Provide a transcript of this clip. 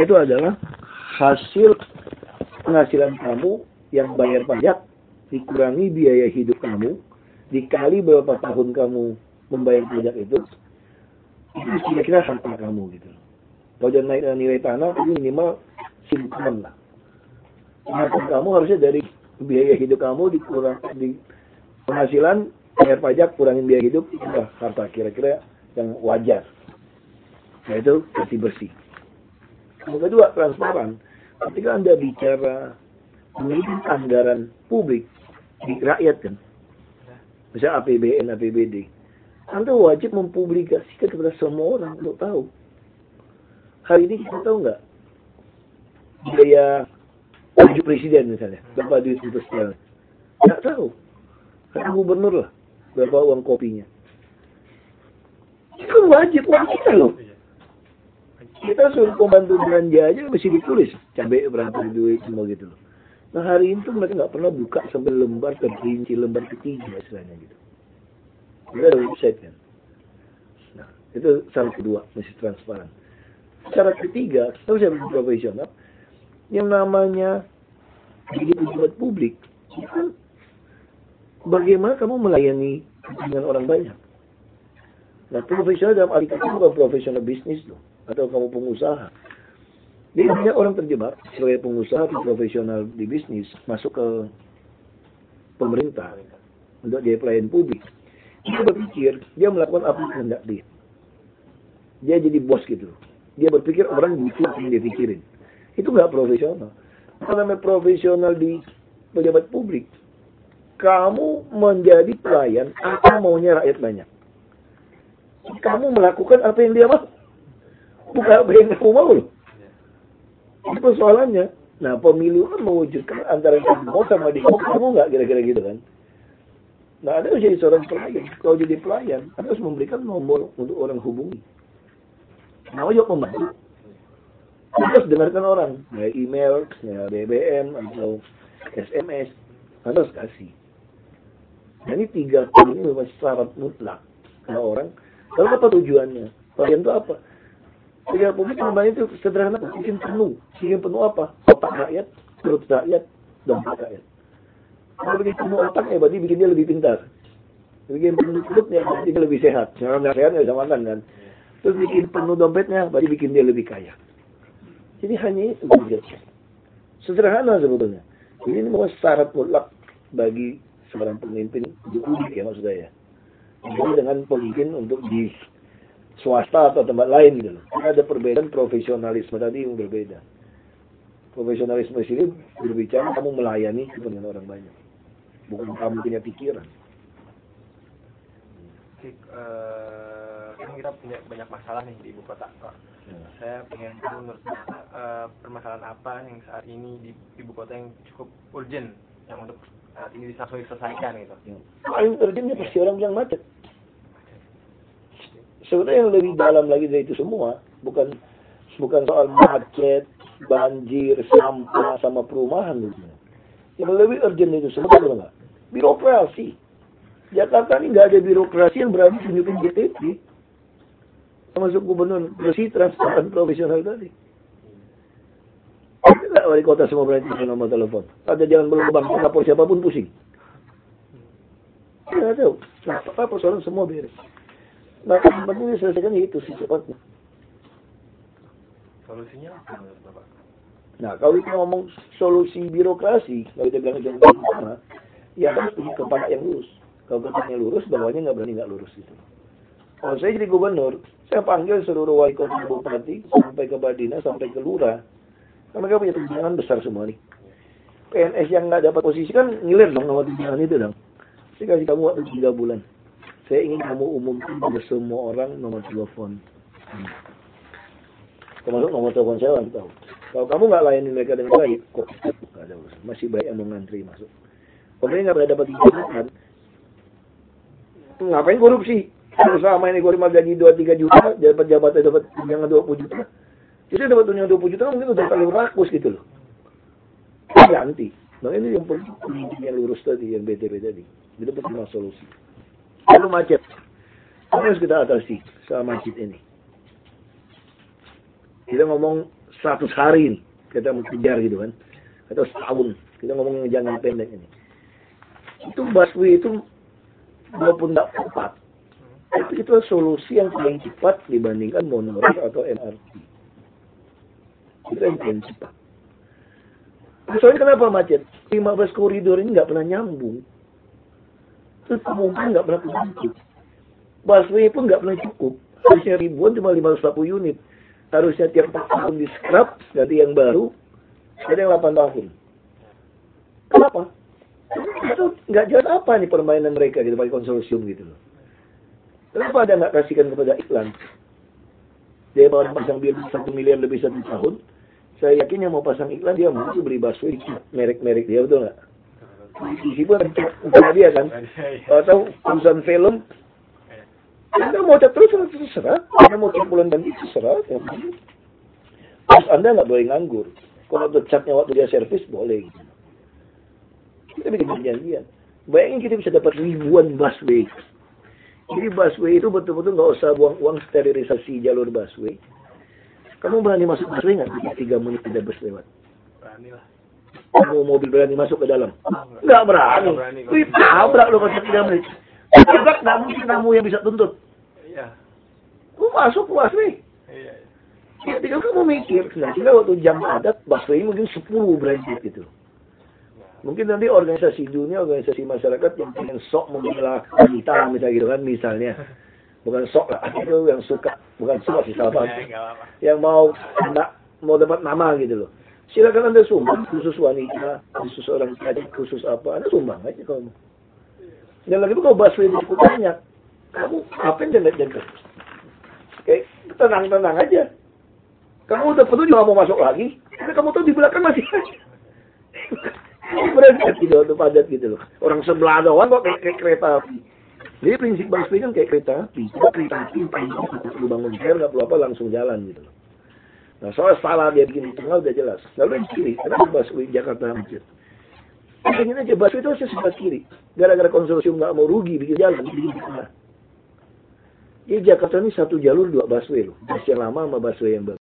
itu adalah hasil penghasilan kamu yang bayar pajak, dikurangi biaya hidup kamu, dikali berapa tahun kamu membayar pajak itu kira-kira harta kamu gitu. Kalau jangan naik nilai tanah, itu minimal simpan lah. Harta kamu harusnya dari biaya hidup kamu dikurang di penghasilan, bayar pajak, kurangin biaya hidup, itulah harta kira-kira yang wajar. Nah itu bersih. Yang kedua, transparan. Ketika Anda bicara memiliki anggaran publik di rakyat kan, misalnya APBN, APBD, Anda wajib mempublikasikan kepada semua orang untuk tahu. Hari ini kita tahu nggak biaya baju presiden misalnya, berapa duit itu sekarang? Nggak tahu. Karena gubernur lah, berapa uang kopinya. Itu kan wajib, uang kita loh. Kita suruh pembantu belanja aja mesti ditulis cabai berapa duit semua gitu loh. Nah hari ini tuh mereka nggak pernah buka sampai lembar terperinci, lembar ketiga istilahnya gitu. Itu ada website kan. Nah itu salah kedua, mesti transparan. Cara ketiga, kita bisa profesional. Yang namanya jadi pejabat publik, kan bagaimana kamu melayani dengan orang banyak. Nah profesional dalam arti kata bukan profesional bisnis loh, atau kamu pengusaha. Jadi banyak orang terjebak sebagai pengusaha atau profesional di bisnis masuk ke pemerintah untuk jadi pelayan publik. Dia berpikir dia melakukan apa yang kehendak dia. Dia jadi bos gitu. Dia berpikir orang butuh apa yang dia pikirin. Itu nggak profesional. Kalau namanya profesional di pejabat publik, kamu menjadi pelayan apa maunya rakyat banyak. Kamu melakukan apa yang dia mau, bukan apa yang kamu mau loh. Itu persoalannya. Nah, pemilu kan mewujudkan antara kamu mau sama dia mau, kamu nggak kira-kira gitu kan. Nah, Anda harus jadi seorang pelayan. Kalau jadi pelayan, Anda harus memberikan nomor untuk orang hubungi. Nama juga membantu. Anda harus dengarkan orang, ya email, ya BBM, atau SMS. Anda harus kasih. Nah, ini 3 poin ini memang syarat mutlak kalau orang. Lalu apa tujuannya? Pelayan itu apa? Pejabat publik membantu itu sederhana, bikin penuh. Bikin penuh apa? Otak rakyat, perut rakyat, dompet rakyat. Kalau bikin penuh otaknya, berarti bikin dia lebih pintar. Bikin penuh perutnya, berarti dia lebih sehat. Kalau nggak sehat, nggak bisa makan kan. Terus bikin penuh dompetnya, berarti bikin dia lebih kaya. Jadi hanya itu. Sederhana sebetulnya. Ini memang syarat mutlak bagi seorang pemimpin di publik ya maksud saya. Jadi dengan pemimpin untuk di swasta atau tempat lain gitu loh. Karena ada perbedaan profesionalisme tadi yang berbeda. Profesionalisme di sini berbicara kamu melayani kepentingan orang banyak. Bukan kamu punya pikiran. Kan kita punya banyak masalah nih di ibu kota, Pak. Saya pengen tahu menurut Bapak permasalahan apa yang saat ini di ibu kota yang cukup urgent yang untuk saat ini bisa diselesaikan gitu. Paling urgentnya pasti orang bilang macet. Sebenarnya yang lebih dalam lagi dari itu semua bukan soal macet, banjir, sampah sama perumahan gitu. Yang lebih urgent itu semua betul nggak? Birokrasi. Jakarta ini nggak ada birokrasi yang berani tunjukin JTP. Termasuk gubernur bersih, transparan, profesional tadi. Tidak wali kota semua berani punya nomor telepon. Ada jalan berlubang, lapor siapapun pusing. Tidak tahu. Nah, apa persoalan semua beres. Nah, yang penting diselesaikan itu secepatnya. Solusinya apa menurut Bapak? Nah, kalau kita ngomong solusi birokrasi, kalau kita bilang gimana, ya harus pergi ke kepala yang lurus. Kalau kepalanya lurus, bawahnya nggak lurus gitu. Kalau saya jadi gubernur, saya panggil seluruh wali kota bupati sampai ke Badina, sampai ke lurah. Karena mereka punya tunjangan besar semua nih. PNS yang nggak dapat posisi kan ngiler dong sama tunjangan itu dong. Saya kasih kamu waktu 3 bulan. Saya ingin kamu umumkan pada semua orang nomor telepon. Termasuk nomor telepon saya orang tahu. Kalau kamu nggak layani mereka dengan baik, kok nggak ada urusan. Masih banyak yang mau ngantri masuk. Kalau mereka nggak pernah dapat tunjangan, ngapain korupsi? Kalau selama ini gue gaji 2-3 juta, dapat jabatan dapat tunjangan 20 juta. Jadi dapat tunjangan 20 juta mungkin udah terlalu rakus gitu loh. Ganti. Nah ini yang penting yang lurus tadi, yang BTP tadi. Itu pertama solusi. Lalu macet. Apa harus kita atasi soal macet ini? Kita ngomong 100 hari nih, kita mau kejar gitu kan. Atau setahun, kita ngomongin jangka pendek ini. Itu busway itu walaupun tidak tepat, tapi itu solusi yang paling cepat dibandingkan monorail atau MRT. Itu yang paling cepat. Soalnya kenapa macet? 15 koridor ini nggak pernah nyambung. Terus mungkin nggak pernah cukup. Busway pun nggak pernah cukup. Harusnya ribuan cuma 540 unit. Harusnya tiap 4 tahun di scrap, ganti yang baru, ada yang 8 tahun. Kenapa? Itu nggak jelas apa nih permainan mereka gitu, pakai konsorsium gitu loh. Kenapa ada nggak kasihkan kepada iklan? Dia mau pasang bill 1 miliar lebih 1 tahun. Saya yakin yang mau pasang iklan dia mau beli busway merek-merek dia, betul nggak? Isi pun dia kan. Atau perusahaan film, Anda mau cat terus terserah. Anda mau cat bulan ganti terserah. Terus Anda nggak boleh nganggur. Kalau ada catnya waktu dia servis boleh. Kita bikin perjanjian. Bayangin kita bisa dapat ribuan busway. Jadi busway itu betul-betul nggak usah buang uang sterilisasi jalur busway. Kamu berani masuk busway nggak? 3 menit tidak bus lewat. Berani lah. Kamu mobil berani masuk ke dalam? Nggak berani. Wih, tabrak lo kalau 3 menit. Tabrak nggak mungkin kamu yang bisa tuntut. Iya. Kamu masuk ke busway. Iya. Ya, tinggal kamu mikir. Nah, tinggal waktu jam padat, busway mungkin 10 berhenti gitu. Mungkin nanti organisasi dunia, organisasi masyarakat yang pengen sok membela wanita misalnya gitu kan, misalnya. Bukan sok lah, itu yang suka. Bukan suka sih, salah paham. Yang mau dapat nama gitu loh. Silakan Anda sumbang, khusus wanita, khusus orang cacat, khusus apa, Anda sumbang aja kalau mau. Dan lagi itu kalau busway itu cukup banyak, kamu ngapain jaga-jaga? Kayak tenang-tenang aja. Kamu udah penuh juga mau masuk lagi, tapi kamu tahu di belakang masih aja. Berarti gitu, untuk padat gitu loh. Orang sebelah doang kok kayak kereta api. Jadi prinsip busway kan kayak kereta api. Kita kereta api, perlu bangun rel, nggak perlu apa, langsung jalan gitu loh. Nah, soal salah dia bikin di tengah udah jelas. Lalu yang kiri, kenapa busway Jakarta macet? Pengen aja busway itu harusnya sebelah kiri. Gara-gara konsorsium nggak mau rugi bikin jalan, bikin di tengah. Jadi Jakarta ini 1 jalur 2 busway loh. Bus yang lama sama busway yang baru.